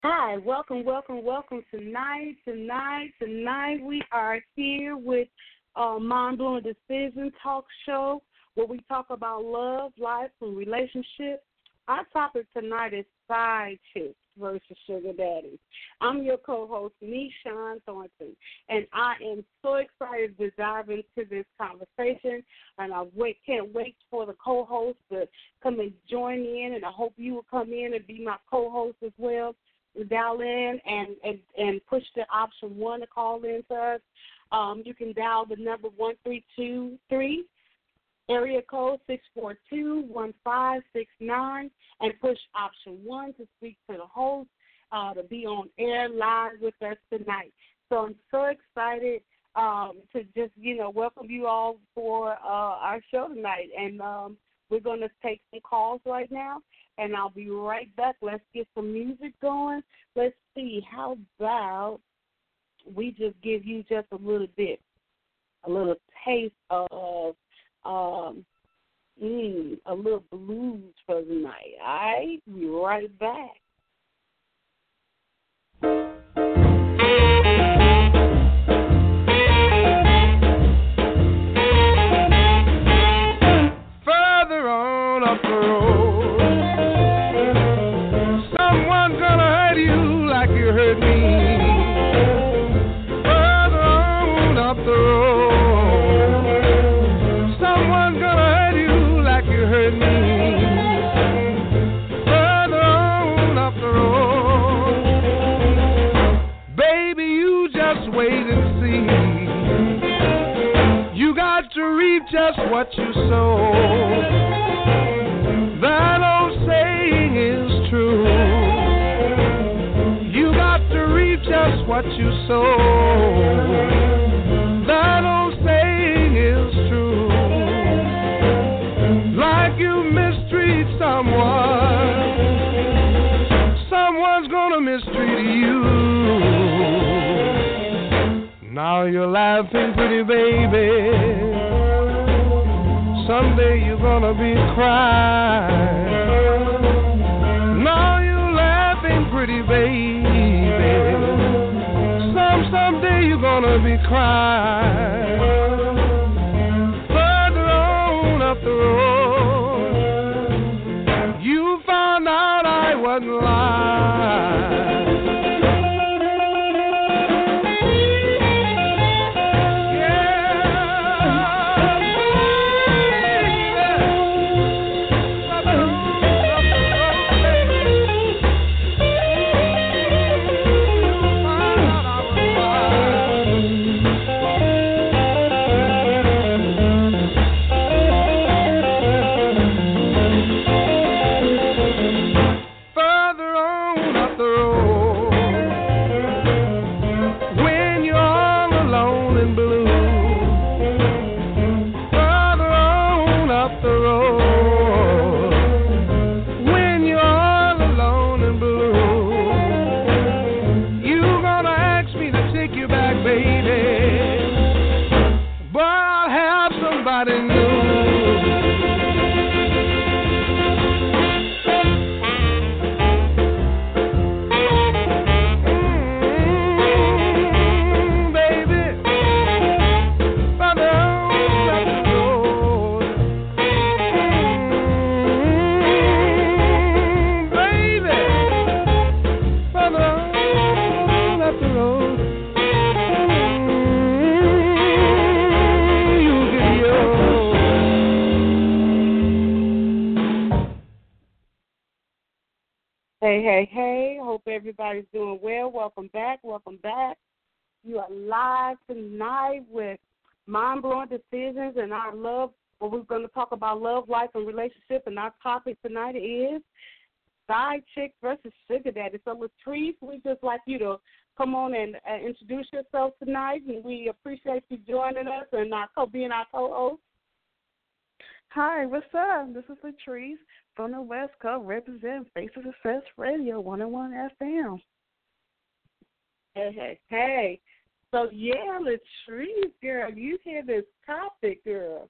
Hi, welcome, welcome, welcome tonight. We are here with Mind Blowing Decision Talk Show where we talk about love, life, and relationships. Our topic tonight is side chicks versus sugar daddies. I'm your co-host, me, Sean Thornton, and I am so excited to dive into this conversation, and can't wait for the co-host to come and join in, and I hope you will come in and be my co-host as well. Dial in and push the option 1 to call in to us. You can dial the number 1323, area code 642-1569, and push option 1 to speak to the host to be on air live with us tonight. So I'm so excited to just, welcome you all for our show tonight. And we're going to take some calls right now, and I'll be right back. Let's get some music going. Let's see, how about we just give you just a little taste of a little blues for the night. All right? Be right back. Further on up the road, someone's gonna hurt you like you hurt me. Further on up the road, someone's gonna hurt you like you hurt me. Further on up the road, baby, you just wait and see. You got to reap just what you sow. That old saying is true. You got to reap just what you sow. That old saying is true. Like you mistreat someone, someone's gonna mistreat you. Now you're laughing, pretty baby. Someday you're gonna be crying. Now you're laughing, pretty baby. Someday you're gonna be crying. Further on up the road, you found out I wasn't lying. Hey, hope everybody's doing well. Welcome back. You are live tonight with Mind Blowing Decisions and our love. Well, we're going to talk about love, life, and relationship, and our topic tonight is side chick versus sugar daddy. So, Latrice, we'd just like you to come on and introduce yourself tonight, and we appreciate you joining us and being our co-host. Hi, what's up? This is Latrice from the West Coast, representing Face of Success Radio 101 FM. Hey. So, yeah, Latrice, girl, you hear this topic, girl.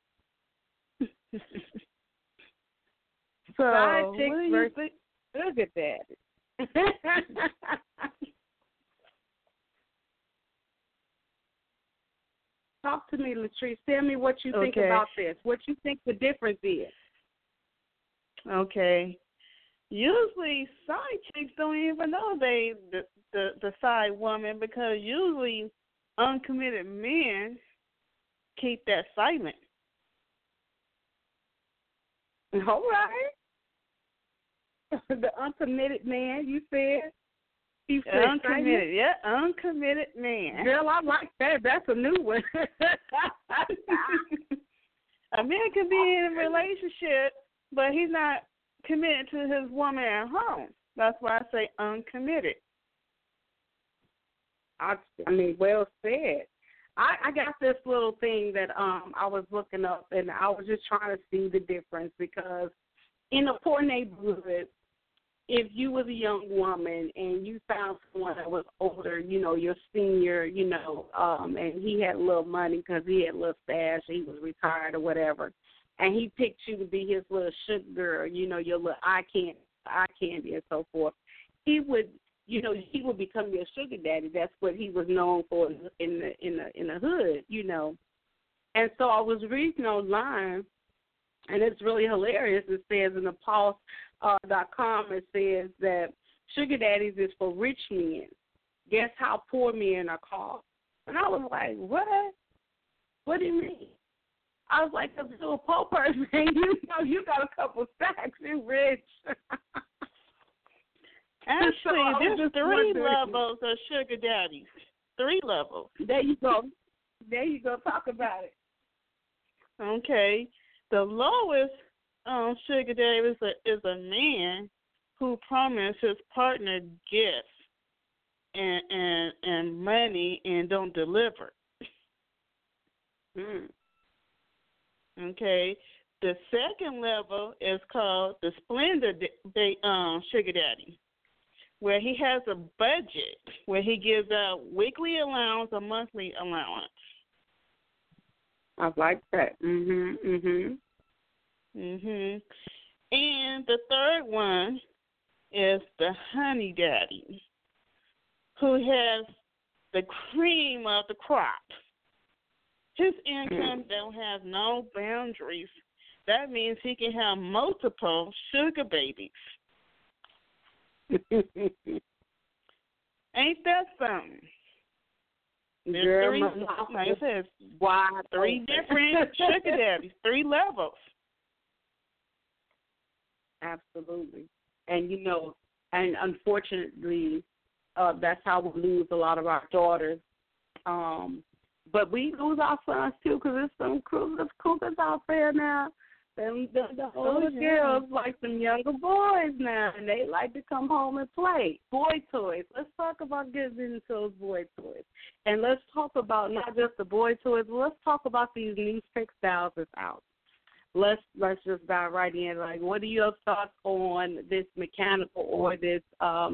So, side chick versus sugar daddy. Talk to me, Latrice. Tell me what you think about this. What you think the difference is. Okay. Usually, side chicks don't even know the side woman, because usually uncommitted men keep that silent. All right. The uncommitted man, you said? He said uncommitted, yeah, uncommitted man. Girl, I like that. That's a new one. A man can be in a relationship, but he's not committed to his woman at home. That's why I say uncommitted. I mean, well said. I got this little thing that I was looking up, and I was just trying to see the difference, because in a poor neighborhood, if you was a young woman and you found someone that was older, your senior, and he had a little money because he had a little stash, he was retired or whatever, and he picked you to be his little sugar girl, your little eye candy and so forth, he would become your sugar daddy. That's what he was known for in the hood, And so I was reading online, and it's really hilarious. It says in the Pulse.com, it says that sugar daddies is for rich men. Guess how poor men are called? And I was like, what? What do you mean? I was like, because you're a poor person, you got a couple stacks, you're rich. Actually, there's 3 levels of sugar daddies. 3 levels. There you go. Talk about it. Okay. The lowest sugar daddy is a man who promised his partner gifts and money and don't deliver. Okay. The second level is called the Splendor sugar daddy, where he has a budget, where he gives out weekly allowance or monthly allowance. I like that. And the third one is the honey daddy, who has the cream of the crop. His income don't have no boundaries. That means he can have multiple sugar babies. Ain't that something? There's 3, like I said, 3 different sugar daddies, 3 levels. Absolutely. And, and unfortunately, that's how we lose a lot of our daughters. But we lose our sons, too, because there's some cougars out there now. The older girls like some younger boys now, and they like to come home and play. Boy toys. Let's talk about getting into those boy toys. And let's talk about not just the boy toys, but let's talk about these new textiles that's out. Let's just dive right in. Like, what are your thoughts on this mechanical or this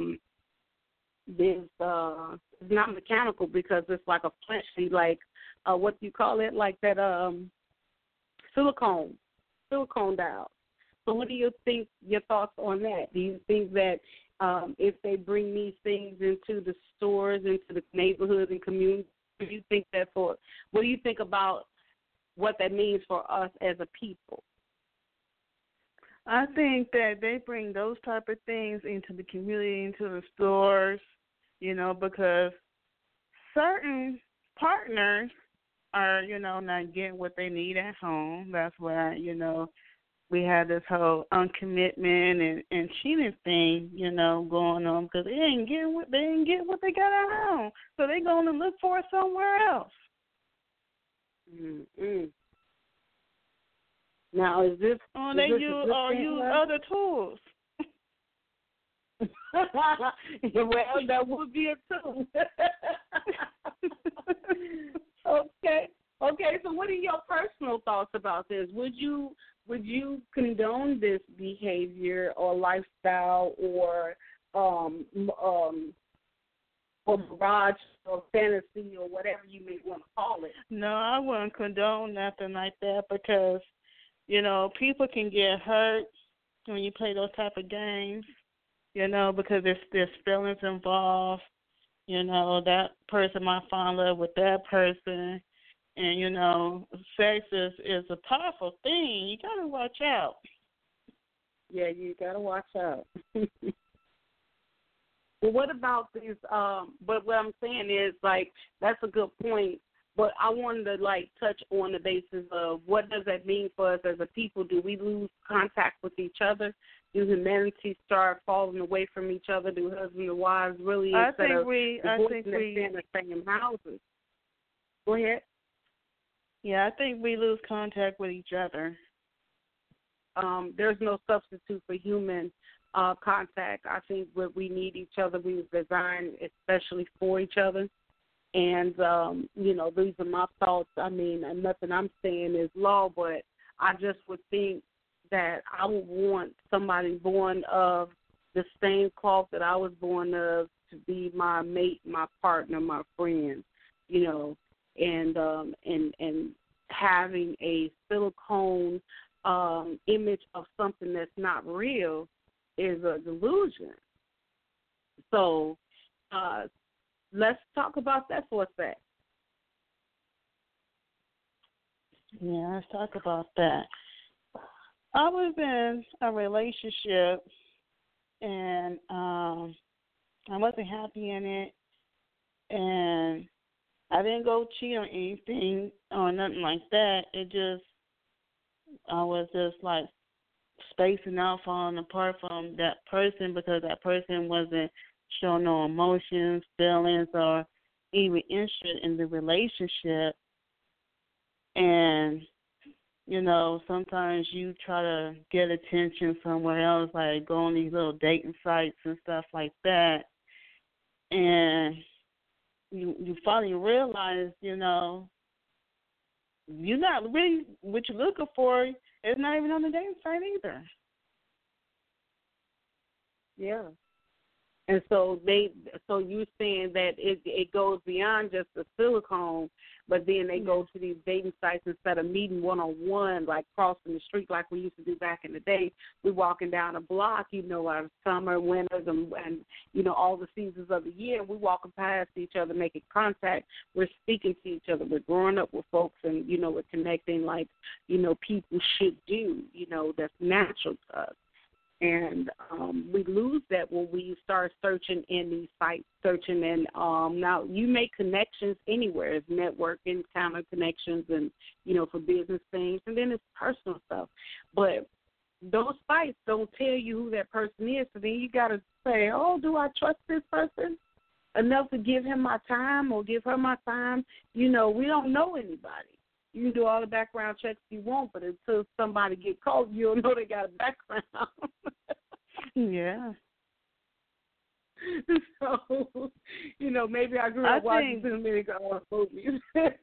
it's not mechanical because it's like a fleshy, like what do you call it? Like that silicone dial. So what do you think, your thoughts on that? Do you think that if they bring these things into the stores, into the neighborhoods and communities, what do you think about what that means for us as a people? I think that they bring those type of things into the community, into the stores, because certain partners are, not getting what they need at home. That's why, we have this whole uncommitment and cheating thing, going on, because they ain't getting what they got at home. So they're going to look for it somewhere else. Now, is this? They use other tools. Well, that would be a tool. Okay. So, what are your personal thoughts about this? Would you condone this behavior or lifestyle or mirage or fantasy or whatever you may want to call it? No, I wouldn't condone nothing like that because, people can get hurt when you play those type of games. because there's feelings involved. That person might fall in love with that person. And, sex is a powerful thing. You got to watch out. Yeah, you got to watch out. Well, what about these, but what I'm saying is, like, that's a good point. But I wanted to, like, touch on the basis of what does that mean for us as a people? Do we lose contact with each other? Do humanity start falling away from each other? Do husbands and wives really, instead of divorcing, stay in the same houses? Go ahead. Yeah, I think we lose contact with each other. There's no substitute for human contact. I think that we need each other. We were designed especially for each other. And, these are my thoughts. I mean, nothing I'm saying is law, but I just would think that I would want somebody born of the same cloth that I was born of to be my mate, my partner, my friend, and having a silicone image of something that's not real is a delusion. So let's talk about that for a sec. Yeah, let's talk about that. I was in a relationship, and I wasn't happy in it, and I didn't go cheat on anything or nothing like that. I was just like spacing out, falling apart from that person because that person wasn't showing no emotions, feelings, or even interest in the relationship. And, sometimes you try to get attention somewhere else, like go on these little dating sites and stuff like that. And you finally realize, you're not really what you're looking for. It's not even on the dating site either. Yeah. And so you're saying that it goes beyond just the silicone, but then they go to these dating sites instead of meeting one-on-one, like crossing the street like we used to do back in the day. We're walking down a block, our summer, winters, and all the seasons of the year. We're walking past each other, making contact. We're speaking to each other. We're growing up with folks, and, we're connecting like, people should do, that's natural to us. And we lose that when we start searching in these sites, and now you make connections anywhere. It's networking, kind of connections, and, for business things, and then it's personal stuff. But those sites don't tell you who that person is, so then you got to say, oh, do I trust this person enough to give him my time or give her my time? We don't know anybody. You can do all the background checks you want, but until somebody get caught, you don't know they got a background. Yeah. So, maybe I grew up watching too many movies.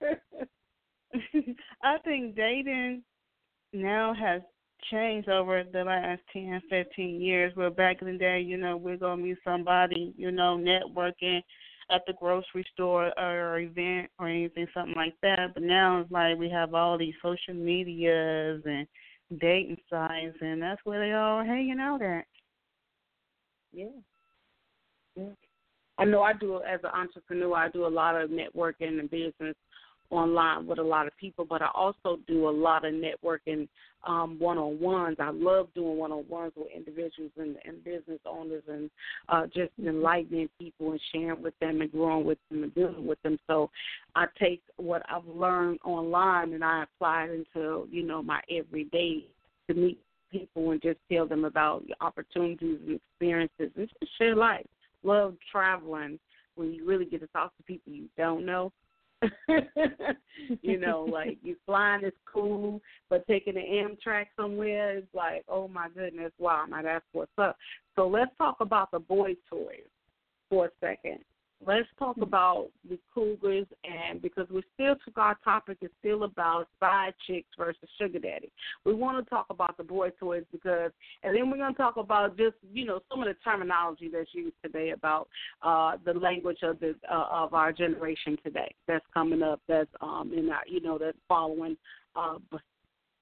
I think dating now has changed over the last 10, 15 years, where back in the day, we're going to meet somebody, networking at the grocery store or event or anything, something like that. But now it's like we have all these social medias and dating sites, and that's where they all hanging out at. Yeah. I know I do, as an entrepreneur, I do a lot of networking and business online with a lot of people, but I also do a lot of networking one-on-ones. I love doing one-on-ones with individuals and business owners, and just enlightening people and sharing with them and growing with them and building with them. So I take what I've learned online and I apply it into, my everyday to meet people and just tell them about opportunities and experiences and just share life. Love traveling when you really get to talk to people you don't know. Like you flying is cool, but taking an Amtrak somewhere is like, oh my goodness, wow, now that's what's up. So let's talk about the boy toys for a second. Let's talk about the cougars, and because our topic is still about side chicks versus sugar daddy. We want to talk about the boy toys and then we're going to talk about just, some of the terminology that's used today about the language of our generation today that's coming up, that's in our, that's following,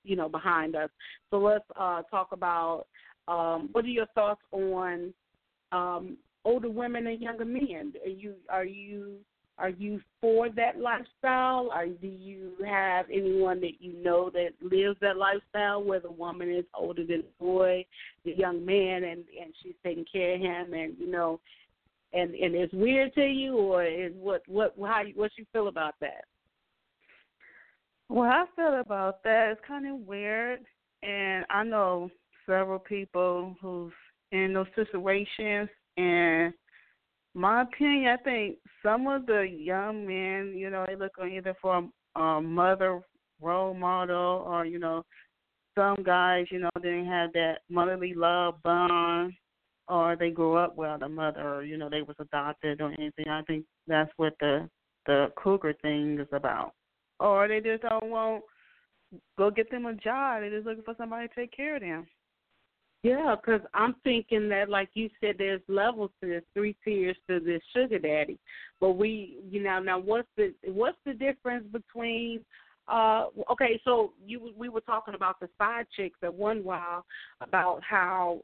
behind us. So let's talk about what are your thoughts on older women and younger men. Are you for that lifestyle? Or do you have anyone that you know that lives that lifestyle where the woman is older than the boy, the young man, and she's taking care of him, and and it's weird to you, or is what you feel about that? What I feel about that is kind of weird, and I know several people who's in those situations, and my opinion, I think some of the young men, they look on either for a mother role model, or, some guys, didn't have that motherly love bond, or they grew up without a mother, or, they was adopted or anything. I think that's what the cougar thing is about. Or they just don't want go get them a job. They're just looking for somebody to take care of them. Yeah, because I'm thinking that, like you said, there's levels to this, 3 tiers to this sugar daddy. But now what's the difference between? Okay, so we were talking about the side chicks at one while about how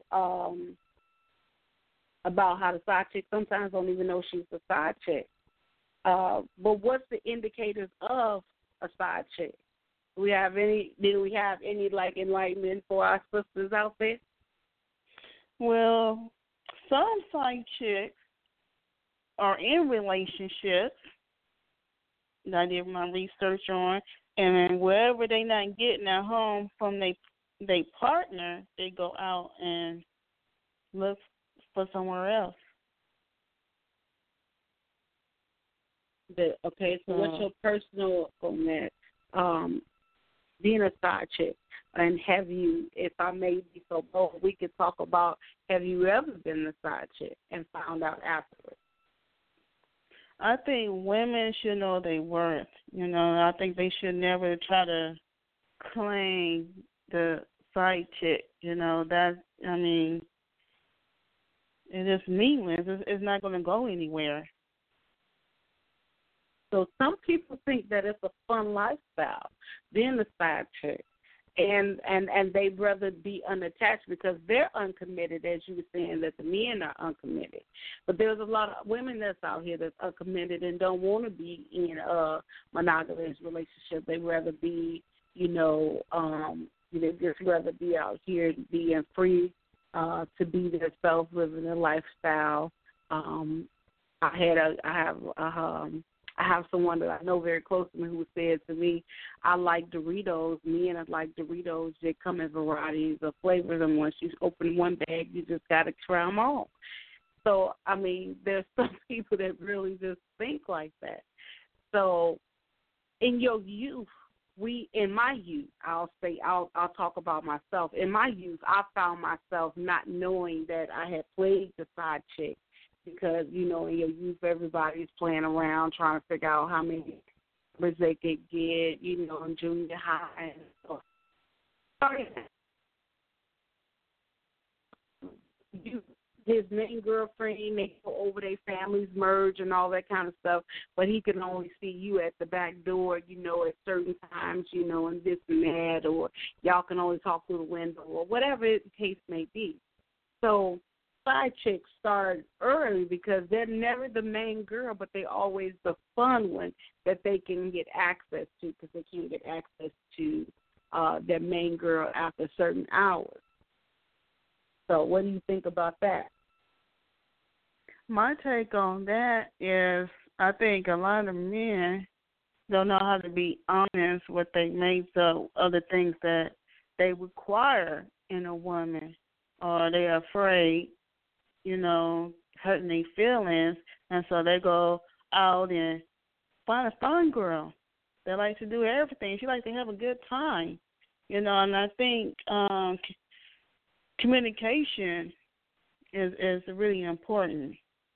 the side chick sometimes don't even know she's a side chick. But what's the indicators of a side chick? Do we have any like enlightenment for our sisters out there? Well, some side chicks are in relationships that I did my research on, and then wherever they not getting at home from they partner, they go out and look for somewhere else. Okay, so what's your personal on that? Being a side chick, and have you, if I may be so bold, we could talk about, have you ever been a side chick and found out afterwards? I think women should know their worth. I think they should never try to claim the side chick. It is meaningless. It's not going to go anywhere. So some people think that it's a fun lifestyle, being a side chick, and they'd rather be unattached because they're uncommitted, as you were saying, that the men are uncommitted. But there's a lot of women that's out here that's uncommitted and don't want to be in a monogamous relationship. They'd rather be, just rather be out here being free to be themselves, living a lifestyle. I have someone that I know very close to me who said to me, I like Doritos. Men like Doritos. They come in varieties of flavors, and once you open one bag, you just got to try them all. So, there's some people that really just think like that. So, in your youth, in my youth, I'll talk about myself. In my youth, I found myself not knowing that I had played the side chick. Because, in your youth, everybody's playing around trying to figure out how many numbers they could get, in junior high. And so, his main girlfriend, they go over their families merge and all that kind of stuff, but he can only see you at the back door, at certain times, and this and that, or y'all can only talk through the window, or whatever the case may be. So, side chicks start early because they're never the main girl, but they're always the fun one that they can get access to because they can't get access to their main girl after certain hours. So what do you think about that? My take on that is I think a lot of men don't know how to be honest with they mates of other things that they require in a woman, or they're afraid hurting their feelings, and so they go out and find a fun girl. They like to do everything. She likes to have a good time, and I think communication is really important.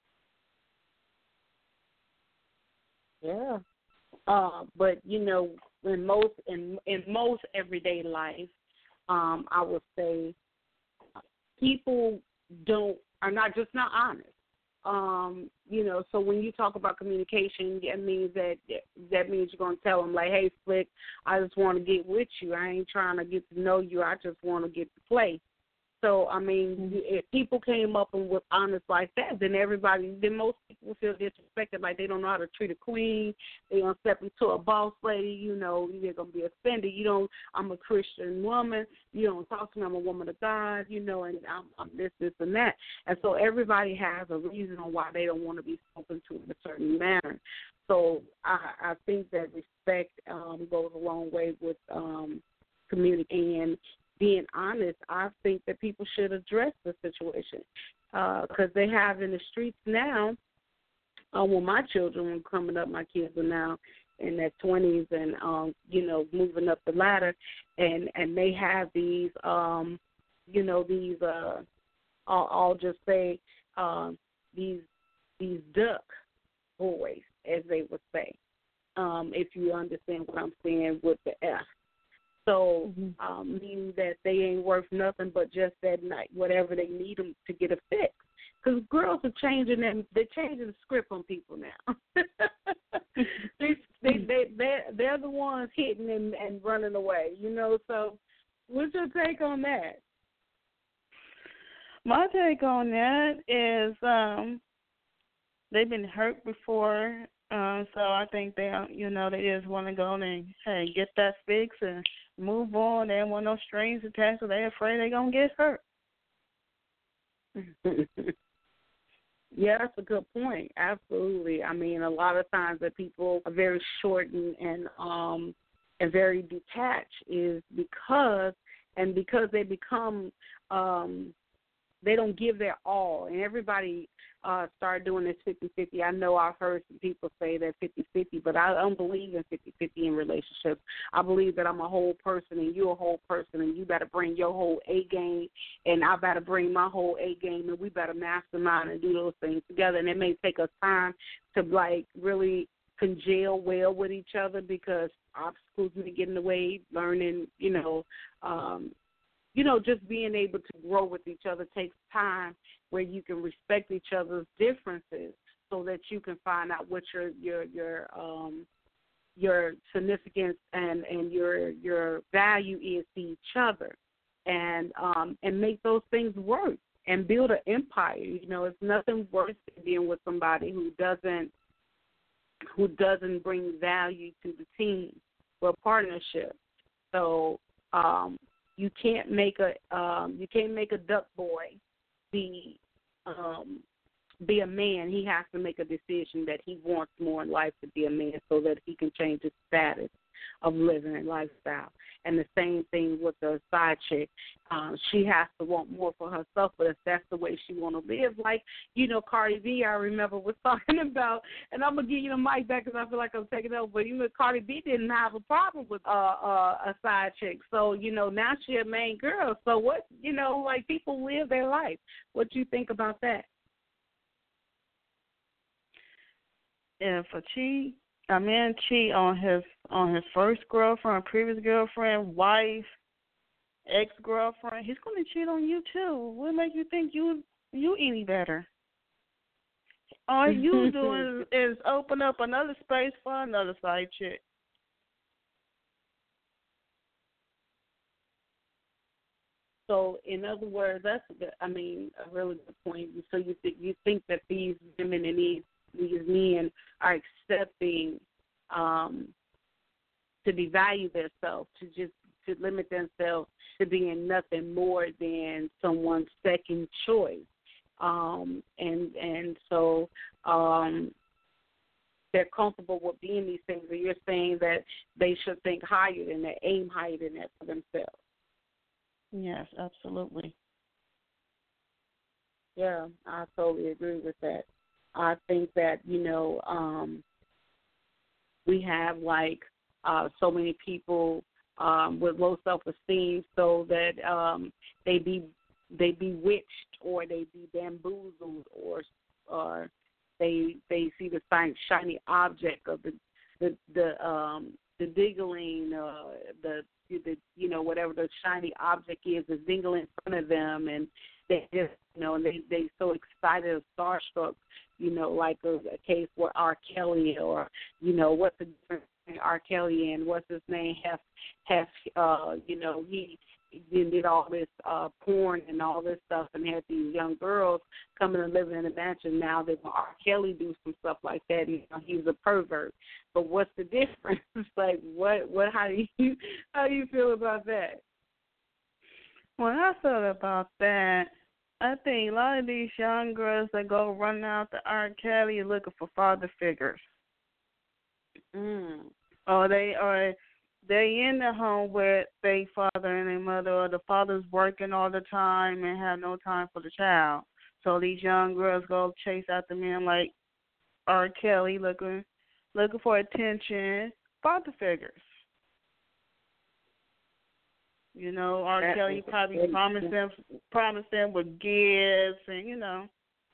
Yeah, but in most everyday life, I would say people are not honest. So when you talk about communication, that means you're going to tell them, like, hey, Slick, I just want to get with you. I ain't trying to get to know you. I just want to get to play. So, I mean, if people came up and was honest like that, then most people feel disrespected, like they don't know how to treat a queen. They don't step into a boss lady, you know, they're going to be offended. I'm a Christian woman. You don't talk to me. I'm a woman of God, you know, and I'm this, and that. And so everybody has a reason on why they don't want to be spoken to in a certain manner. So I think that respect goes a long way with community and being honest. I think that people should address the situation because they have in the streets now. When my children were coming up, my kids are now in their 20s and, you know, moving up the ladder, and they have these, you know, these, I'll just say, these duck boys, as they would say, if you understand what I'm saying with the F. So, meaning that they ain't worth nothing but just that night, whatever they need them to get a fix. Because girls are changing them. They're changing the script on people now. They're the ones hitting and running away, you know. So what's your take on that? My take on that is they've been hurt before, so I think they just want to go and, hey, get that fix and move on. They don't want no strings attached, so they're afraid they're going to get hurt. Yeah, that's a good point. Absolutely. I mean, a lot of times that people are very short and very detached is because they become they don't give their all, and everybody started doing this 50-50. I know I've heard some people say that 50-50, but I don't believe in 50-50 in relationships. I believe that I'm a whole person and you're a whole person, and you better bring your whole A game, and I better bring my whole A game, and we better mastermind and do those things together. And it may take us time to, like, really congeal well with each other because obstacles may get in the way, learning, just being able to grow with each other takes time where you can respect each other's differences so that you can find out what your significance and your value is to each other, and make those things work and build an empire. You know, it's nothing worse than being with somebody who doesn't bring value to the team or partnership. So you can't make a duck boy be a man. He has to make a decision that he wants more in life to be a man so that he can change his status of living and lifestyle. And the same thing with the side chick. She has to want more for herself, but if that's the way she want to live, like, Cardi B, I remember was talking about, and I'm going to give you the mic back because I feel like I'm taking over, but Cardi B didn't have a problem with a side chick. So, now she's a main girl. So what, like, people live their life. What do you think about that? If a man cheat on his first girlfriend, previous girlfriend, wife, ex-girlfriend, he's going to cheat on you too. What makes you think you any better? All you doing is open up another space for another side chick. So, in other words, that's a really good point. So you think that these women and these men are accepting to devalue themselves, to limit themselves to being nothing more than someone's second choice, and so they're comfortable with being these things. And you're saying that they should think higher than that, aim higher than that for themselves. Yes, absolutely. Yeah, I totally agree with that. I think that, we have, so many people with low self-esteem, so that they be bewitched or they be bamboozled or they see the shiny object of the dingling, whatever the shiny object is dingling in front of them, and they just, and they so excited or starstruck, like a case where R. Kelly or, what's the difference between R. Kelly and what's his name, Hef, he did all this porn and all this stuff and had these young girls coming and living in a mansion. Now that R. Kelly do some stuff like that, he's a pervert. But what's the difference? Like, how do you feel about that? When I thought about that, I think a lot of these young girls that go running out to R. Kelly are looking for father figures. Or they in the home with their father and their mother, or the father's working all the time and have no time for the child. So these young girls go chase after men like R. Kelly, looking for attention, father figures. R. Kelly probably promised them with gifts and.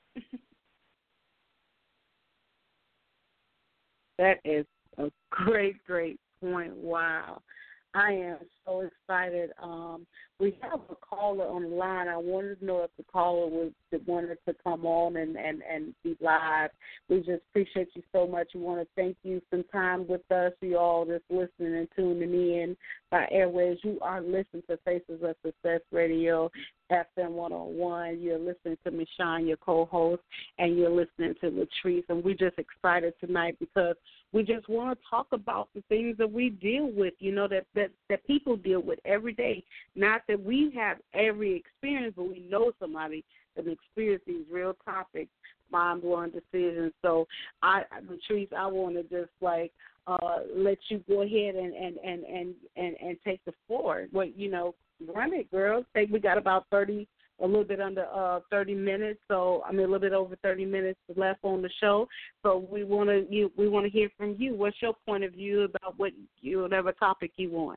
That is a great point. Wow. I am so excited. We have a caller on the line. I wanted to know if the caller wanted to come on and be live. We just appreciate you so much. We want to thank you some time with us, you all that's listening and tuning in by airways. You are listening to Faces of Success Radio, FM 101. You're listening to Michonne, your co-host, and you're listening to Latrice. And we're just excited tonight because we just want to talk about the things that we deal with, that people deal with every day. Not that we have every experience, but we know somebody that experienced these real topics, mind-blowing decisions. So, Latrice, I want to just let you go ahead and take the floor. Run it, girl. We got about a little bit under 30 minutes. So a little bit over 30 minutes left on the show. So we want to hear from you. What's your point of view about whatever topic you want?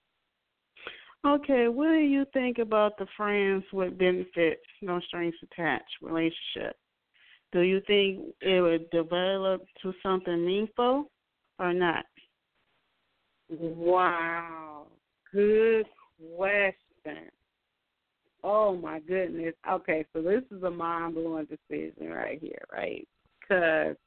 Okay, what do you think about the friends with benefits, no strings attached relationship? Do you think it would develop to something meaningful or not? Wow, good question. Oh, my goodness. Okay, so this is a mind-blowing decision right here, right? Because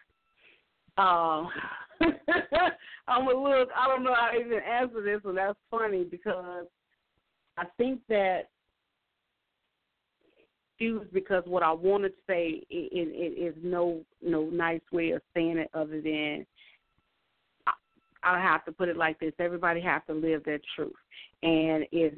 I'm I don't know how to even answer this, and that's funny because I think that because what I want to say is no nice way of saying it other than I have to put it like this. Everybody has to live their truth. And if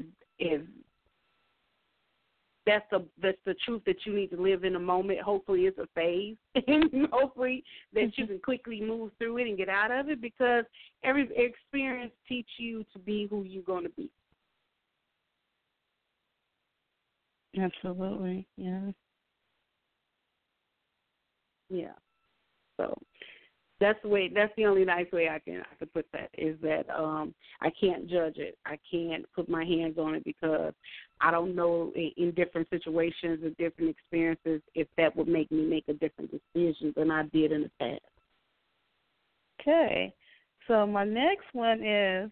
that's the truth that you need to live in a moment, hopefully it's a phase, and hopefully that you can quickly move through it and get out of it, because every experience teaches you to be who you're going to be. Absolutely, yeah. Yeah. So that's the only nice way I can put that, is that I can't judge it. I can't put my hands on it because I don't know in different situations and different experiences if that would make me make a different decision than I did in the past. Okay. So my next one is,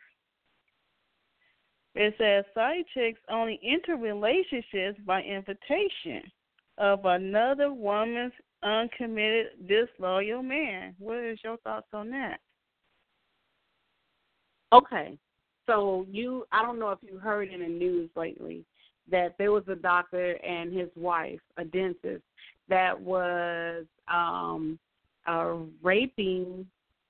it says side chicks only enter relationships by invitation of another woman's uncommitted, disloyal man. What is your thoughts on that? Okay. So I don't know if you heard in the news lately that there was a doctor and his wife, a dentist, that was raping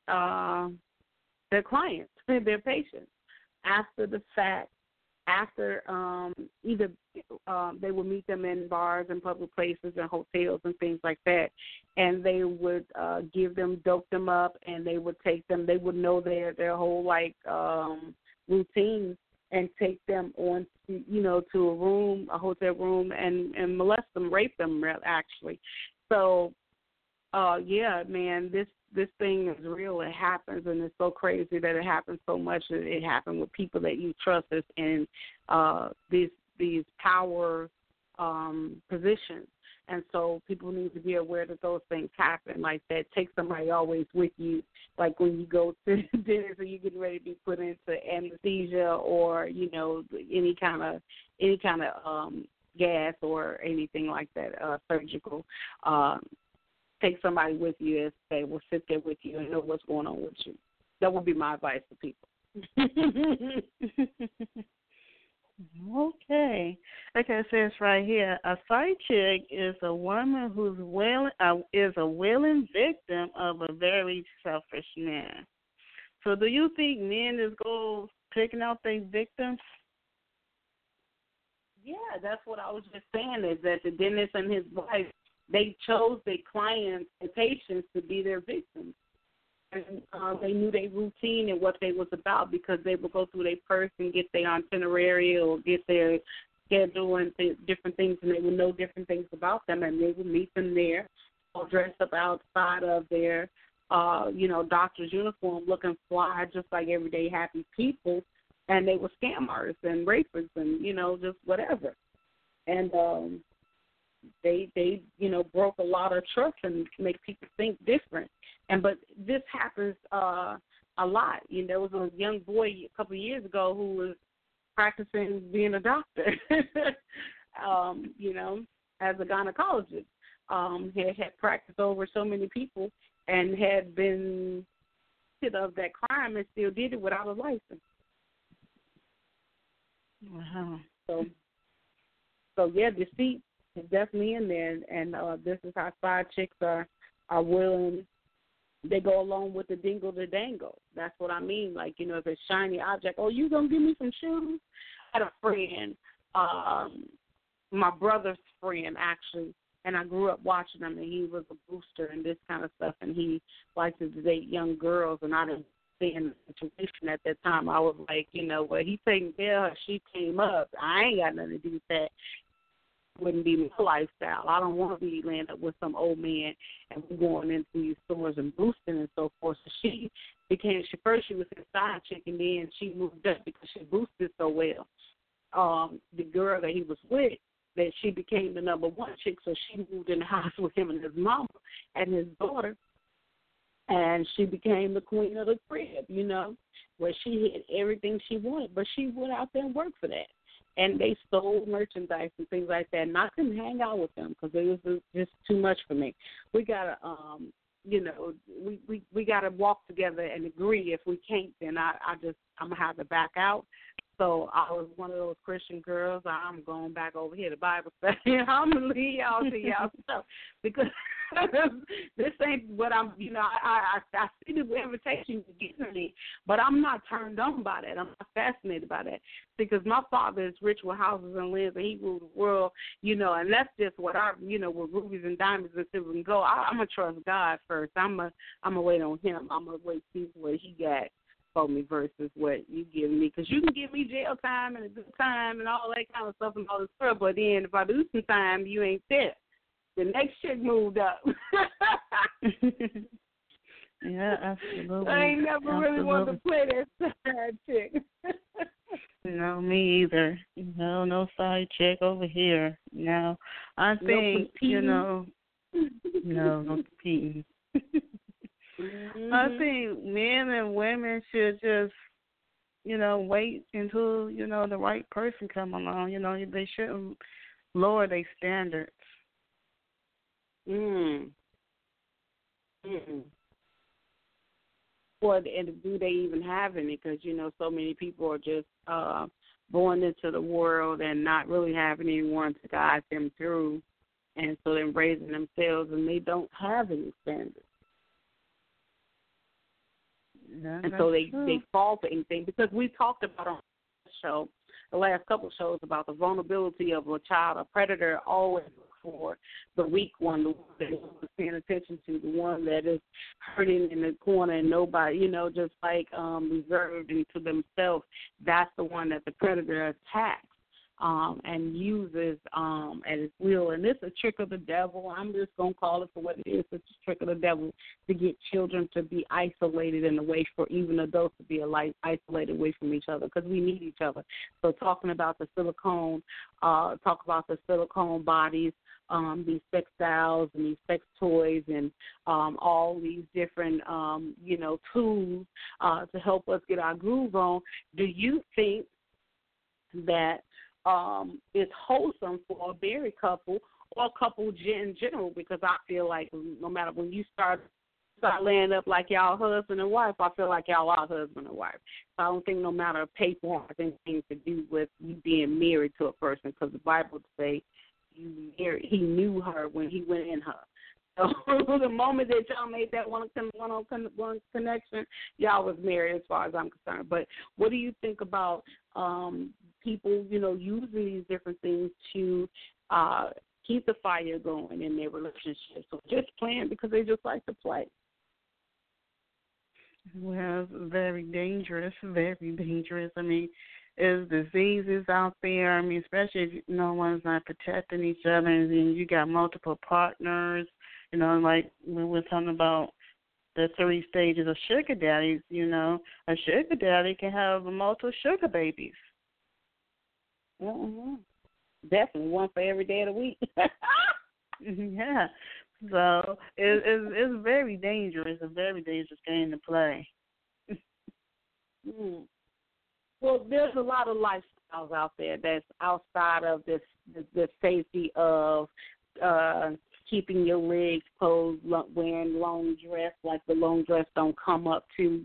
their clients, their patients, after the fact. After either they would meet them in bars and public places and hotels and things like that, and they would dope them up, and they would take them. They would know their whole routine, and take them on to a room, a hotel room, and molest them, rape them actually. So yeah, man, this thing is real. It happens, and it's so crazy that it happens so much. It happened with people that you trust in these power positions. And so people need to be aware that those things happen like that. Take somebody always with you, like when you go to dinner, so you're getting ready to be put into anesthesia or any kind of gas or anything like that, surgical. Take somebody with you and say, "We'll sit there with you and know what's going on with you." That would be my advice to people. Okay. Okay, it says right here, a side chick is a woman who's is a willing victim of a very selfish man. So, do you think men is go picking out their victims? Yeah, that's what I was just saying, is that the dentist and his wife, they chose their clients and patients to be their victims. And they knew their routine and what they was about, because they would go through their purse and get their itinerary or get their schedule and different things, and they would know different things about them, and they would meet them there or dressed up outside of their, doctor's uniform, looking fly, just like everyday happy people, and they were scammers and rapists and, just whatever. And they broke a lot of trust and make people think different. But this happens a lot. There was a young boy a couple of years ago who was practicing being a doctor, as a gynecologist. Had practiced over so many people and had been hit of that crime and still did it without a license. Wow. So yeah, deceit is definitely in there, and this is how side chicks are willing. They go along with the dingle the dangle. That's what I mean. Like, if it's shiny object, oh, you gonna give me some shoes? I had a friend, my brother's friend actually, and I grew up watching him, and he was a booster and this kind of stuff, and he liked to date young girls, and I didn't see in the situation at that time. I was like, well, he taking care of her. She came up. I ain't got nothing to do with that. Wouldn't be my lifestyle. I don't want to be land up with some old man and we going into these stores and boosting and so forth. So she first she was a side chick, and then she moved up because she boosted so well. The girl that he was with, that she became the number one chick, so she moved in the house with him and his mama and his daughter, and she became the queen of the crib, where she had everything she wanted, but she went out there and worked for that. And they stole merchandise and things like that. And I couldn't hang out with them because it was just too much for me. We gotta, we gotta walk together and agree. If we can't, then I'm gonna have to back out. So I was one of those Christian girls. I'm going back over here to Bible study. I'm gonna leave y'all to y'all stuff because this ain't what I'm. I see the invitation you're giving me, but I'm not turned on by that. I'm not fascinated by that because my father is rich with houses and lands, and he ruled the world. And that's just what with rubies and diamonds and silver and gold. I'm gonna trust God first. I'm gonna wait on Him. I'm gonna wait to see what He got for me versus what you give me, because you can give me jail time and a good time and all that kind of stuff and all this stuff, but then if I do some time, you ain't there. The next chick moved up. Yeah, absolutely. I ain't never really wanted to play that side chick. No, me either. No side chick over here. No, I think, no competing. Mm-hmm. I think men and women should just, wait until, the right person come along. They shouldn't lower their standards. Well, and do they even have any? Because, so many people are just born into the world and not really having anyone to guide them through. And so they're raising themselves and they don't have any standards. And so they fall for anything, because we talked about on the show, the last couple of shows, about the vulnerability of a child. A predator always looks for the weak one, the one that nobody's paying attention to, the one that is hurting in the corner and nobody, just like reserved into themselves. That's the one that the predator attacks and uses at its will. And this is a trick of the devil. I'm just going to call it for what it is. It's a trick of the devil to get children to be isolated and away, for even adults to be isolated away from each other, because we need each other. So talking about the silicone, talk about the silicone bodies, these sex dolls and these sex toys and all these different, tools to help us get our groove on. Do you think that it's wholesome for a married couple or a couple in general? Because I feel like no matter when you start start laying up like y'all husband and wife, I feel like y'all are husband and wife. So I don't think no matter paper has anything to do with you being married to a person, because the Bible say he knew her when he went in her. So the moment that y'all made that one connection, y'all was married as far as I'm concerned. But what do you think about people, using these different things to keep the fire going in their relationships, or just playing because they just like to play? Well, it's very dangerous, very dangerous. I mean, there's diseases out there. I mean, especially if no one's not protecting each other, and then you got multiple partners. Like we were talking about the 3 stages of sugar daddies. A sugar daddy can have multiple sugar babies. Mm-hmm. Definitely one for every day of the week. Yeah. So it's very dangerous, a very dangerous game to play. Well, there's a lot of lifestyles out there that's outside of the safety of keeping your legs closed, wearing long dress, like the long dress don't come up to,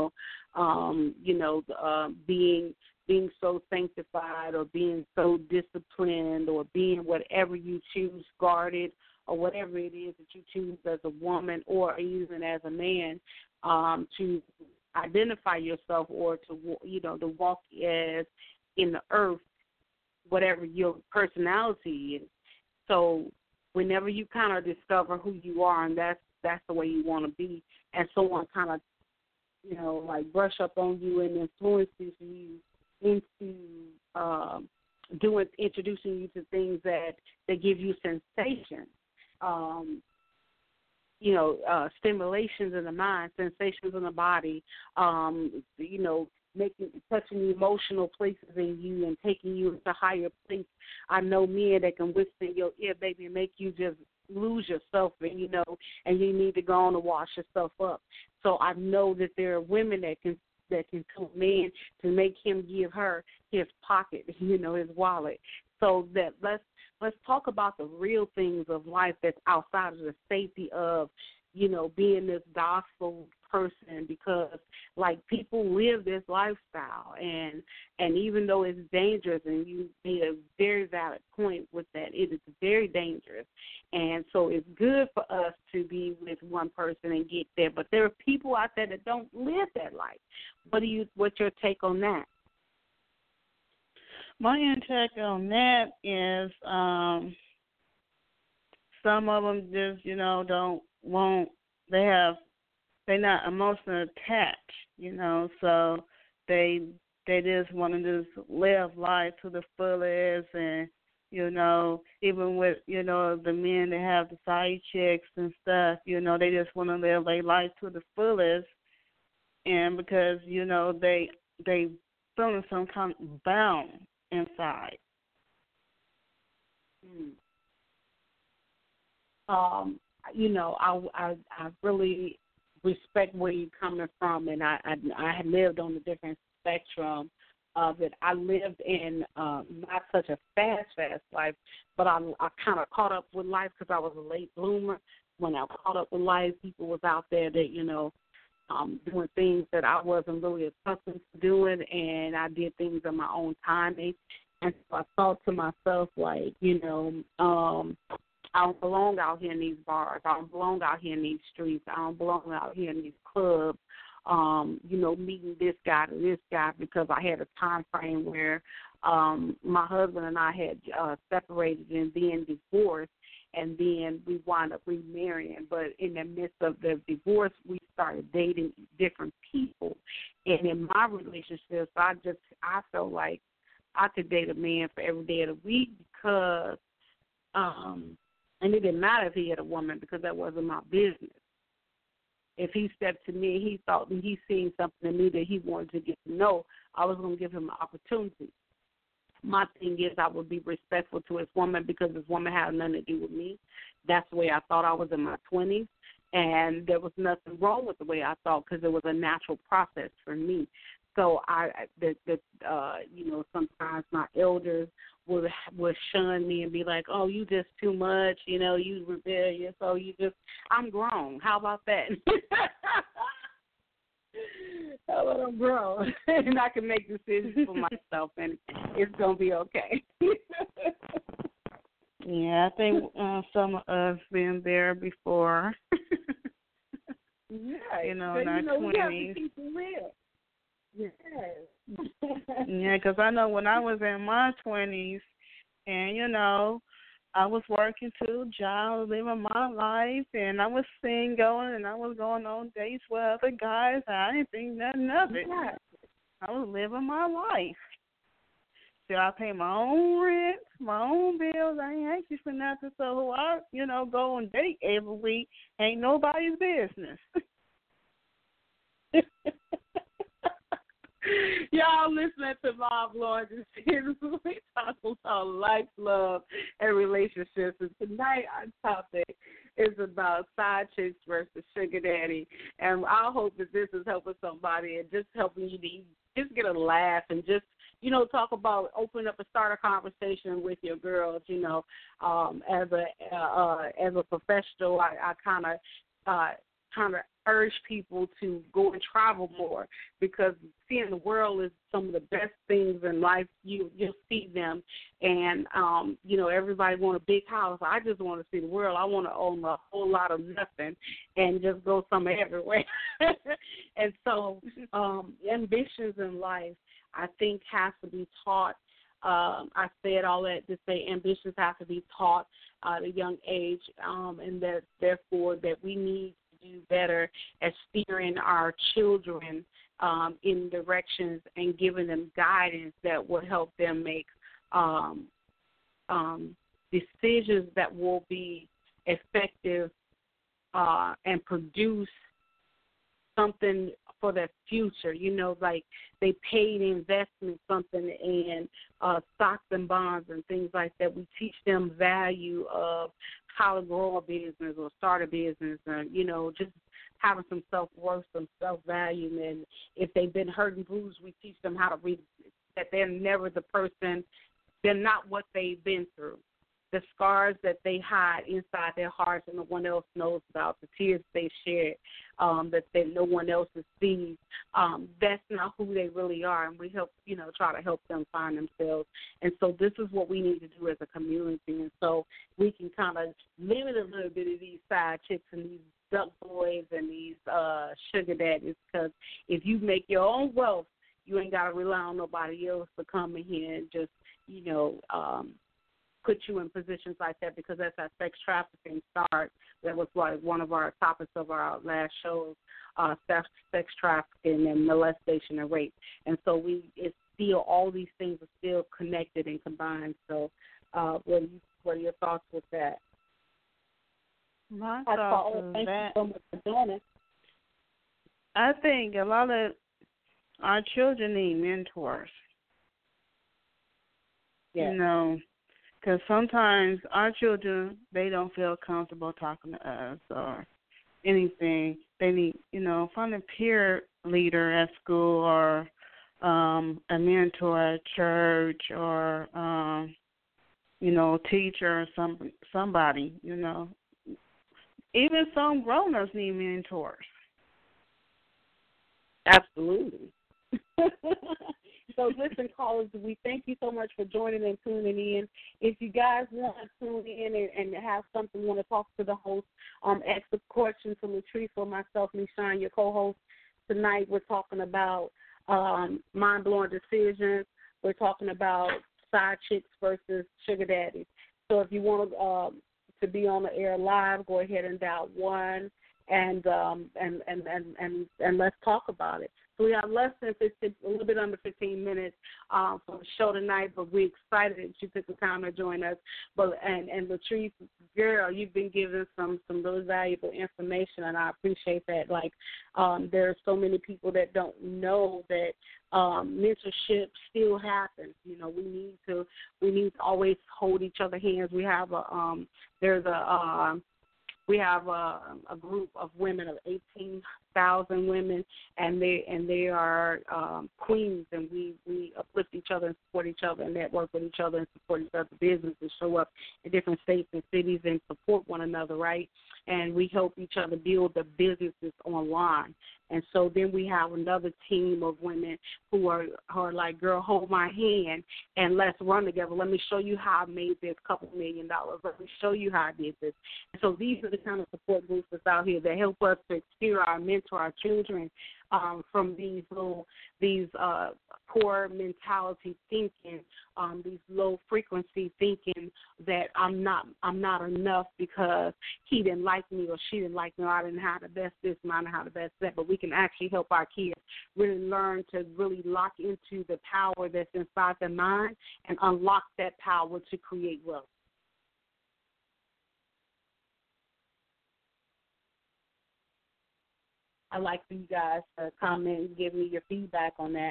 being so sanctified, or being so disciplined, or being whatever you choose, guarded, or whatever it is that you choose as a woman or even as a man, to identify yourself, or to walk as in the earth, whatever your personality is. So whenever you kind of discover who you are, and that's the way you want to be, and someone kind of brush up on you and influences you into introducing you to things that give you sensation, stimulations in the mind, sensations in the body, touching the emotional places in you and taking you into higher places. I know men that can whisper in your ear, baby, and make you just lose yourself, and you need to go on and wash yourself up. So I know that there are women that can tell a man to make him give her his pocket, his wallet. So that let's talk about the real things of life that's outside of the safety of, being this gospel person, because people live this lifestyle, and even though it's dangerous, and you made a very valid point with that, it is very dangerous, and so it's good for us to be with one person and get there, but there are people out there that don't live that life. What's your take on that? My intake on that is some of them just they're not emotionally attached, so they just want to just live life to the fullest, and even with the men that have the side chicks and stuff, they just want to live their life to the fullest, and because they feeling some kind of bound inside. I really respect where you're coming from, and I had lived on the different spectrum of it. I lived in not such a fast life, but I kind of caught up with life because I was a late bloomer. When I caught up with life, people was out there that, doing things that I wasn't really accustomed to doing, and I did things on my own timing. And so I thought to myself, I don't belong out here in these bars. I don't belong out here in these streets. I don't belong out here in these clubs, meeting this guy to this guy, because I had a time frame where my husband and I had separated and then divorced, and then we wound up remarrying. But in the midst of the divorce, we started dating different people. And in my relationships, I felt like I could date a man for every day of the week, because and it didn't matter if he had a woman, because that wasn't my business. If he stepped to me and he thought that he seen something in me that he wanted to get to know, I was going to give him an opportunity. My thing is I would be respectful to his woman, because his woman had nothing to do with me. That's the way I thought I was in my 20s, and there was nothing wrong with the way I thought, because it was a natural process for me. So sometimes my elders would shun me and be like, oh, you just too much, you know, you rebellious, oh, you just, I'm grown. How about that? How about I'm grown? And I can make decisions for myself, and it's going to be okay. Yeah, I think some of us been there before. Yeah, you know, in our 20s. We have to keep it real. Yes. Yeah, because I know when I was in my 20s, and, you know, I was working 2 jobs, living my life, and I was single, and I was going on dates with other guys. I didn't think nothing of it. Yeah. I was living my life. So I pay my own rent, my own bills. I ain't anxious for nothing. So who I, you know, go on date every week ain't nobody's business. Y'all listening to Mom Blowing Decisions. We talk about life, love, and relationships. And tonight our topic is about side chicks versus sugar daddy. And I hope that this is helping somebody and just helping you to just get a laugh and just, you know, talk about, open up and start a conversation with your girls. You know, as a professional, I kind of urge people to go and travel more, because seeing the world is some of the best things in life. You'll see them, and you know, everybody want a big house. I just want to see the world. I want to own a whole lot of nothing and just go somewhere everywhere. And so ambitions in life, I think, has to be taught. I said all that to say ambitions have to be taught at a young age, and that therefore that we need to do better at steering our children in directions and giving them guidance that will help them make decisions that will be effective and produce something for their future. You know, like they paid investment something in stocks and bonds and things like that. We teach them value of how to grow a business or start a business, and, you know, just having some self-worth, some self-value. And if they've been hurt and bruised, we teach them how to read that they're never the person, they're not what they've been through. The scars that they hide inside their hearts and no one else knows about, the tears they shed that no one else sees, that's not who they really are. And we help, you know, try to help them find themselves. And so this is what we need to do as a community. And so we can kind of limit a little bit of these side chicks and these duck boys and these sugar daddies, because if you make your own wealth, you ain't got to rely on nobody else to come in here and just, you know, put you in positions like that, because that's how sex trafficking starts. That was like one of our topics of our last shows, sex trafficking and molestation and rape. And so it's still, all these things are still connected and combined. So what are your thoughts with that? My thoughts is thank that you so much for doing it. I think a lot of our children need mentors. Yeah. You know, because sometimes our children, they don't feel comfortable talking to us or anything. They need, you know, find a peer leader at school or a mentor at church or, you know, teacher or somebody, you know. Even some grown-ups need mentors. Absolutely. So listen, callers, we thank you so much for joining and tuning in. If you guys want to tune in and have something, want to talk to the host, ask a question to Latrice or myself, Nishan, your co-host. Tonight we're talking about mind-blowing decisions. We're talking about side chicks versus sugar daddies. So if you want to be on the air live, go ahead and dial 1 and let's talk about it. So we have less than 15, a little bit under 15 minutes for the show tonight, but we're excited that you took the time to join us. But and Latrice, girl, you've been giving some really valuable information, and I appreciate that. Like, there are so many people that don't know that mentorship still happens. You know, we need to always hold each other's hands. We have there's a We have a group of women of 18,000 women, and they are queens, and we uplift each other and support each other and network with each other and support each other's businesses, show up in different states and cities and support one another, right? And we help each other build the businesses online. And so then we have another team of women who are like, girl, hold my hand and let's run together. Let me show you how I made this couple $1 million. Let me show you how I did this. And so these are the kind of support groups that's out here that help us to steer our mentor our children from these poor mentality thinking, these low frequency thinking that I'm not enough because he didn't like me or she didn't like me or I didn't have the best this and I didn't have the best that. But we can actually help our kids really learn to really lock into the power that's inside their mind and unlock that power to create wealth. I'd like for you guys to comment and give me your feedback on that.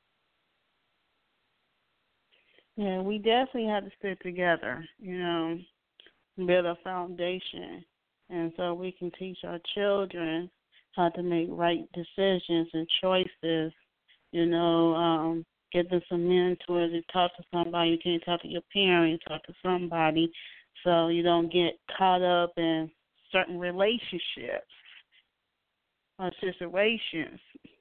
Yeah, we definitely have to stick together, build a foundation. And so we can teach our children how to make right decisions and choices, get them some mentors and talk to somebody. You can't talk to your parents, talk to somebody so you don't get caught up in certain relationships or situations.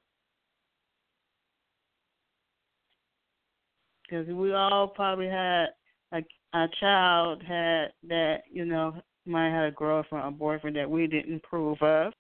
Because we all probably had, a child had that, might have a girlfriend or boyfriend that we didn't approve of.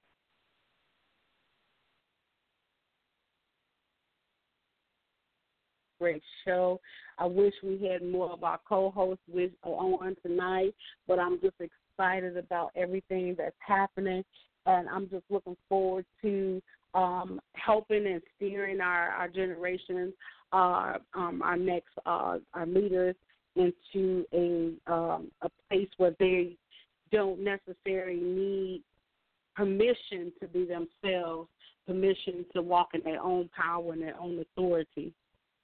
Great show. I wish we had more of our co-hosts on tonight, but I'm just excited about everything that's happening, and I'm just looking forward to helping and steering our generation, our next our leaders into a place where they don't necessarily need permission to be themselves, permission to walk in their own power and their own authority.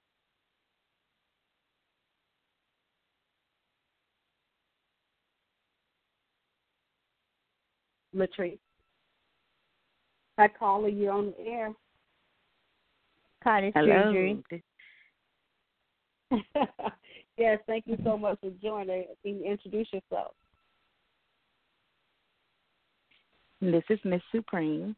Latrice. Hi, caller, you're on the air. Hi, this is Hello. Yes, thank you so much for joining. Can you introduce yourself? This is Miss Supreme.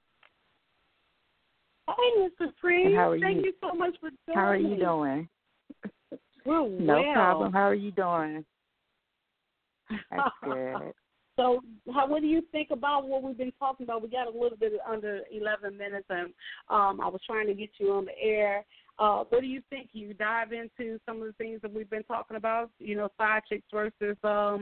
Hi, Miss Supreme. And how are Thank you? you so much for joining. How are you doing? We're No well. problem. How are you doing? That's good. So, what do you think about what we've been talking about? We got a little bit under 11 minutes, and I was trying to get you on the air. What do you think? You dive into some of the things that we've been talking about, side chicks versus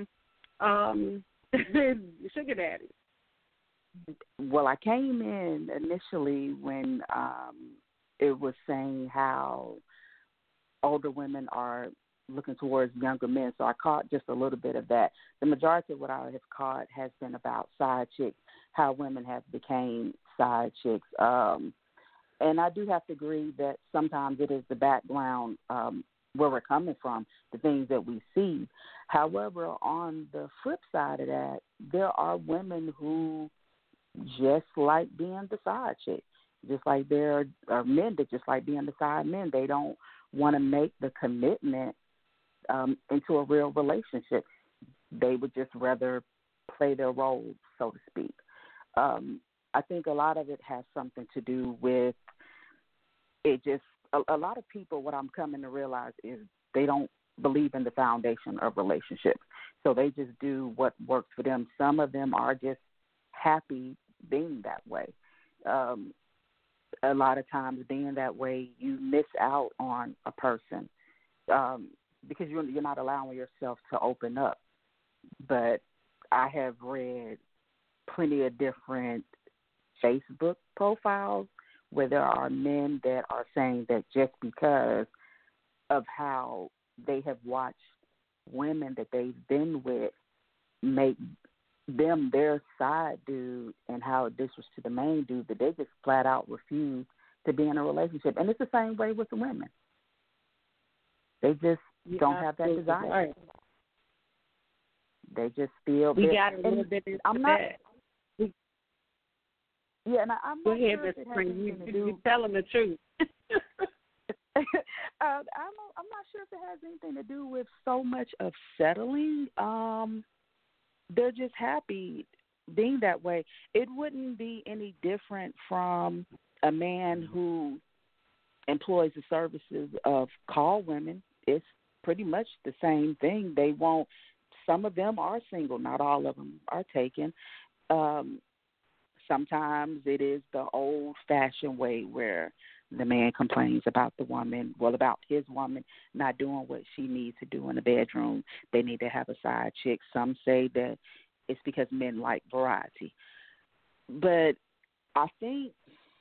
sugar daddies. Well, I came in initially when it was saying how older women are looking towards younger men, so I caught just a little bit of that. The majority of what I have caught has been about side chicks, how women have became side chicks. And I do have to agree that sometimes it is the background where we're coming from, the things that we see. However, on the flip side of that, there are women who just like being the side chick, just like there are men that just like being the side men. They don't want to make the commitment into a real relationship. They would just rather play their role, so to speak. I think a lot of it has something to do with it. Just a lot of people, what I'm coming to realize is they don't believe in the foundation of relationships. So they just do what works for them. Some of them are just happy being that way. A lot of times being that way, you miss out on a person because you're not allowing yourself to open up. But I have read plenty of different Facebook profiles where there are men that are saying that just because of how they have watched women that they've been with make them their side dude and how this was to the main dude, that they just flat out refuse to be in a relationship. And it's the same way with the women. They just don't have that desire. Right. They just feel we got a little bit into I'm not, that. Yeah, and I'm Go not ahead, sure if Miss it has Spring. anything to You're do. telling the truth. I'm not sure if it has anything to do with so much of settling. They're just happy being that way. It wouldn't be any different from a man who employs the services of call women. It's pretty much the same thing. They won't. Some of them are single. Not all of them are taken. Sometimes it is the old-fashioned way where the man complains about the woman, about his woman not doing what she needs to do in the bedroom. They need to have a side chick. Some say that it's because men like variety. But I think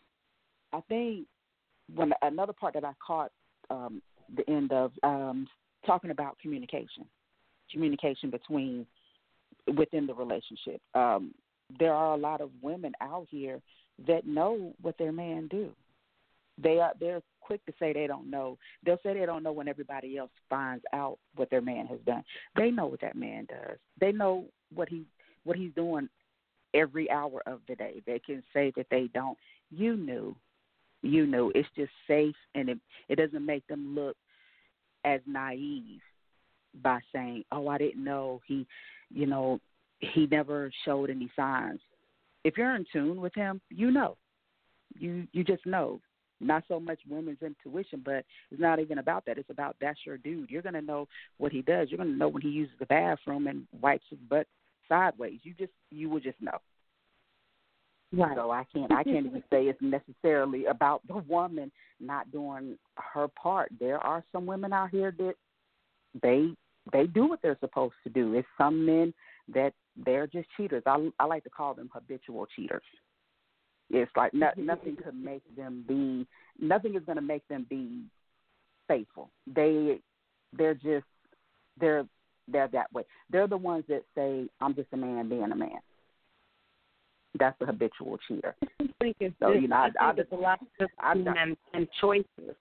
when another part that I caught the end of talking about communication within the relationship. There are a lot of women out here that know what their man do. They're quick to say they don't know. They'll say they don't know when everybody else finds out what their man has done. They know what that man does. They know what he's doing every hour of the day. They can say that they don't. You knew. It's just safe, and it doesn't make them look as naive by saying, "Oh, I didn't know he never showed any signs." If you're in tune with him, you know. You just know. Not so much women's intuition, but it's not even about that. It's about that's your dude. You're going to know what he does. You're going to know when he uses the bathroom and wipes his butt sideways. You will just know. Right. So I can't even say it's necessarily about the woman not doing her part. There are some women out here that they do what they're supposed to do. It's some men that they're just cheaters. I like to call them habitual cheaters. It's like nothing is going to make them be faithful. They're that way. They're the ones that say, "I'm just a man being a man." That's the habitual cheater. I think it's so a lot of and choices.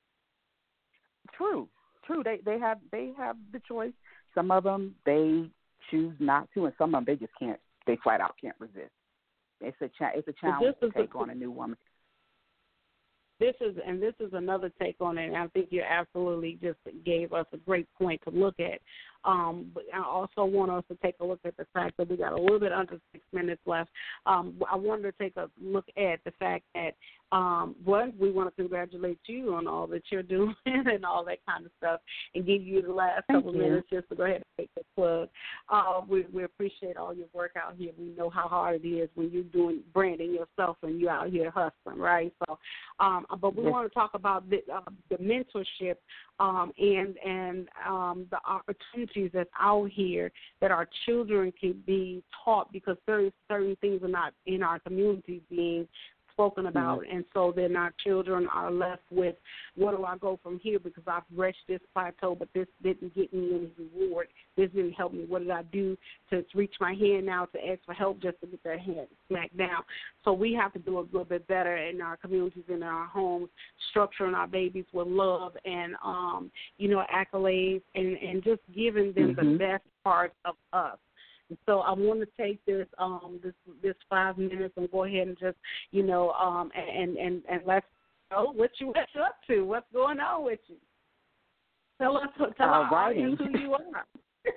True. They have the choice. Some of them they choose not to, and some of them they just can't. They flat out can't resist. It's a challenge to take on a new woman. This is another take on it, and I think you absolutely just gave us a great point to look at. But I also want us to take a look at the fact that we got a little bit under 6 minutes left. I wanted to take a look at the fact that, we want to congratulate you on all that you're doing and all that kind of stuff, and give you the last couple of minutes just to go ahead and take the plug. We appreciate all your work out here. We know how hard it is when you're doing branding yourself and you're out here hustling, right? So, but we want to talk about the mentorship and the opportunities that's out here that our children can be taught, because certain things are not in our communities being spoken about, and so then our children are left with, where do I go from here, because I've reached this plateau, but this didn't get me any reward. This didn't help me. What did I do to reach my hand now to ask for help just to get that hand smacked down? So we have to do a little bit better in our communities and in our homes, structuring our babies with love and, accolades and just giving them the best part of us. So I want to take this 5 minutes and go ahead and just, and let's know what you're up to. What's going on with you? Tell our audience who you are.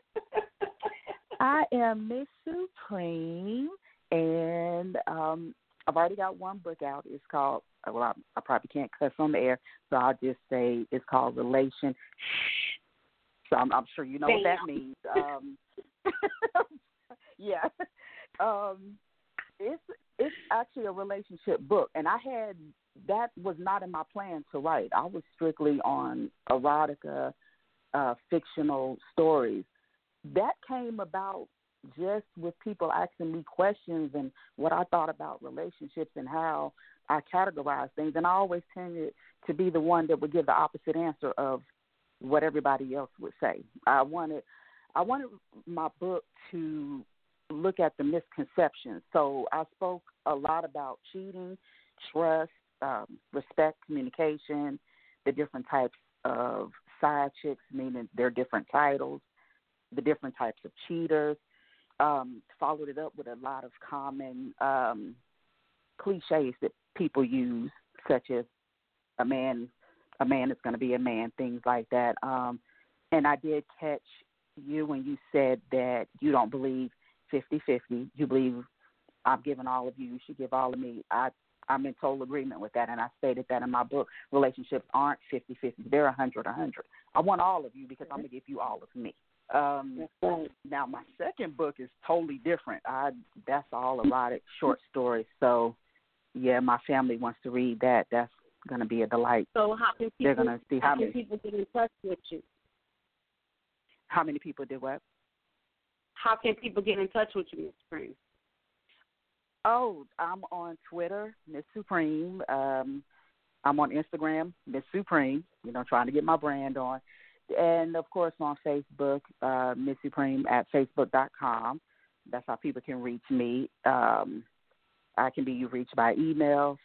I am Miss Supreme, and I've already got one book out. It's called, I probably can't cuss on the air, so I'll just say it's called Relation. So I'm sure you know what that means. Yeah. It's actually a relationship book, and that was not in my plan to write. I was strictly on erotica, fictional stories. That came about just with people asking me questions and what I thought about relationships and how I categorize things, and I always tended to be the one that would give the opposite answer of what everybody else would say. I wanted my book to look at the misconceptions. So I spoke a lot about cheating, trust, respect, communication, the different types of side chicks, meaning their different titles, the different types of cheaters. Followed it up with a lot of common cliches that people use, such as a man is going to be a man, things like that. And I did catch you when you said that you don't believe 50-50. You believe I've given all of you, you should give all of me. I'm in total agreement with that, and I stated that in my book. Relationships aren't 50-50. They're 100-100. I want all of you because I'm going to give you all of me. Now, my second book is totally different. That's all erotic short stories. So, yeah, my family wants to read that. That's going to be a delight. So how can people, they're going to see how many people get in touch with you? How many people did what? How can people get in touch with you, Miss Supreme? Oh, I'm on Twitter, Miss Supreme. I'm on Instagram, Miss Supreme, trying to get my brand on. And, of course, on Facebook, Miss Supreme at facebook.com. That's how people can reach me. I can be reached by email,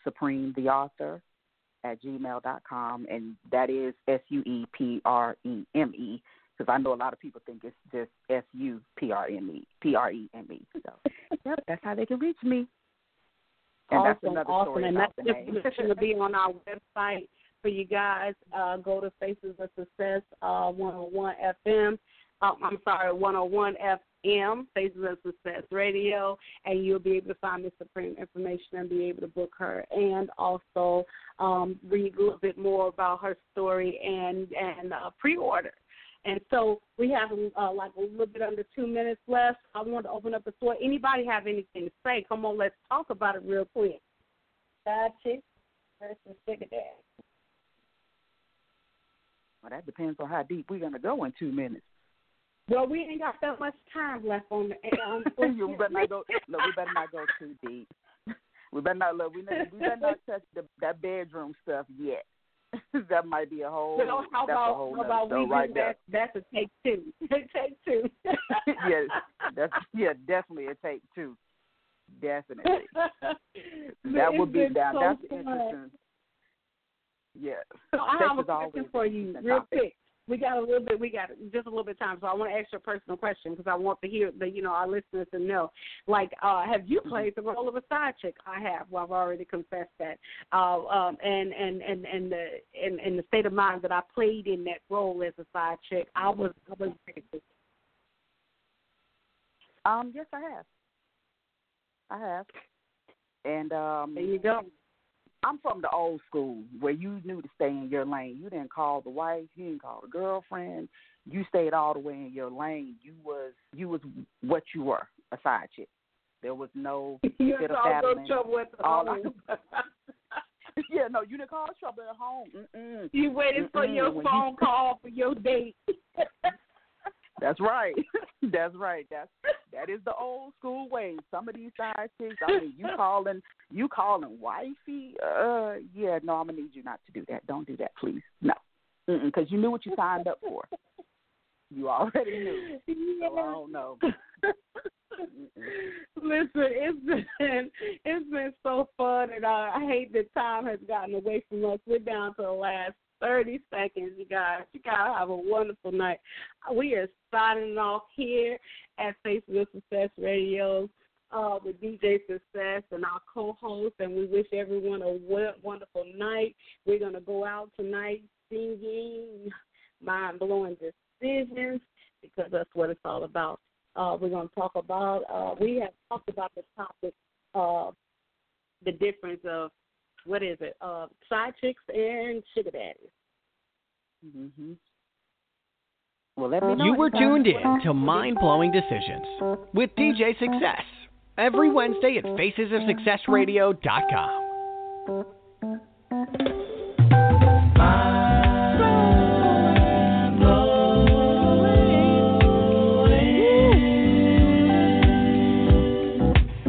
supremetheauthor@gmail.com, and that is SUEPREME, because I know a lot of people think it's just SUPREME. So that's how they can reach me. And awesome, that's another awesome. story And about that's the name. going to be on our website for you guys. Go to Faces of Success 101 FM. 101 FM, Faces of Success Radio, and you'll be able to find Miss Supreme information and be able to book her, and also read a little bit more about her story and pre-order. And so we have like a little bit under 2 minutes left. I want to open up the floor. Anybody have anything to say? Come on, let's talk about it real quick. Side chick versus sugar daddy. Well, that depends on how deep we're going to go in 2 minutes. Well, we ain't got that much time left on the we better not go. Look, we better not go too deep. We better not look. We better not touch that bedroom stuff yet. That might be a whole. So how about we right do there. That's a take two. Take two. Definitely a take two. Definitely. That would be that. So That's fun. interesting. Yeah. So I have a question for you, real quick. We got just a little bit of time, so I want to ask you a personal question because I want to hear our listeners to know. Like, have you played the role of a side chick? I have. Well, I've already confessed that. And the state of mind that I played in that role as a side chick, I was very good. Yes, I have. And there you go. I'm from the old school where you knew to stay in your lane. You didn't call the wife. You didn't call the girlfriend. You stayed all the way in your lane. You was what you were, a side chick. There was no bit of battling. Trouble at the home. Yeah, no, you didn't cause trouble at home. Mm-mm. You waited for your phone call for your date. That's right. That's right. That is the old school way. Some of these side chicks, I mean, you calling wifey. Yeah, no, I'm gonna need you not to do that. Don't do that, please. No, because you knew what you signed up for. You already knew. Yeah. So I don't know. Listen, it's been so fun, and I hate that time has gotten away from us. We're down to the last 30 seconds, you guys. You gotta have a wonderful night. We are signing off here at Faces of Success Radio with DJ Success and our co-host, and we wish everyone a wonderful night. We're gonna go out tonight singing mind-blowing decisions because that's what it's all about. We're gonna talk about. We have talked about the topic of the difference of. What is it? Side chicks and sugar daddies. Mm-hmm. Well, let me know. You were tuned in to Mind Blowing Decisions with DJ Success every Wednesday at FacesOfSuccessRadio.com.